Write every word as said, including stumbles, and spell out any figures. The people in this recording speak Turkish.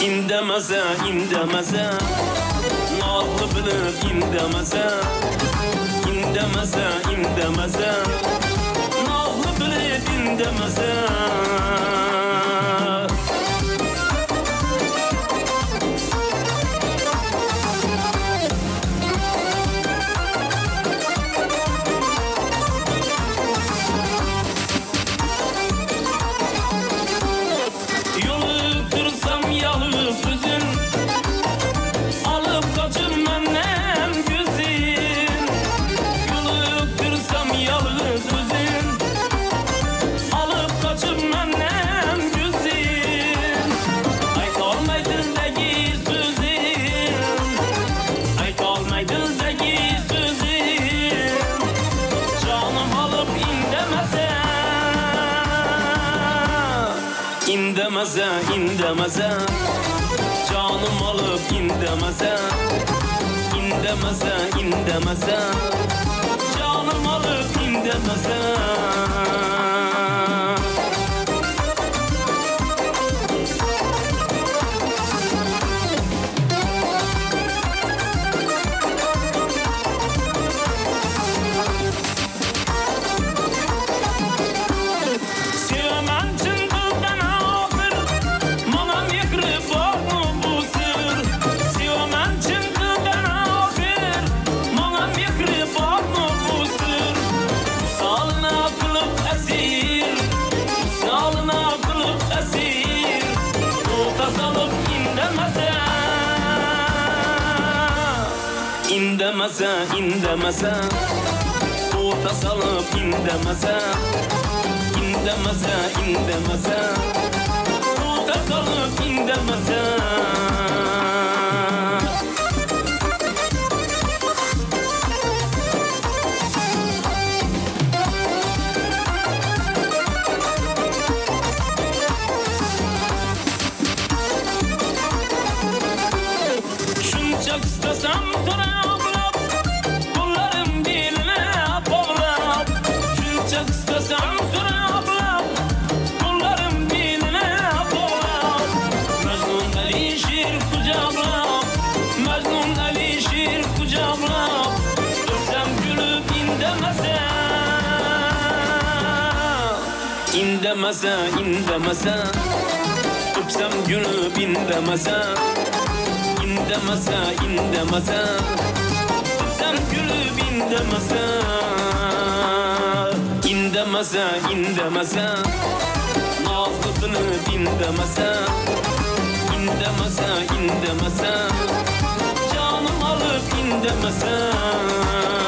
İndemese, indemese, nazlı bilip indemese, indemese, indemese, nazlı bilip indemese. İndemese, indemese, canım alıp indemese, indemese, indemese, canım alıp indemese. İndemese, indemese, orta salıp indemese, indemese, indemese, orta salıp indemese. Şuncak istesem sonra İndemese, indemese, öpsem gülüp indemese, indemese, indemese, öpsem gülüp indemese, indemese, indemese, nazlı bilip indemese, indemese, indemese, canım alıp indemese.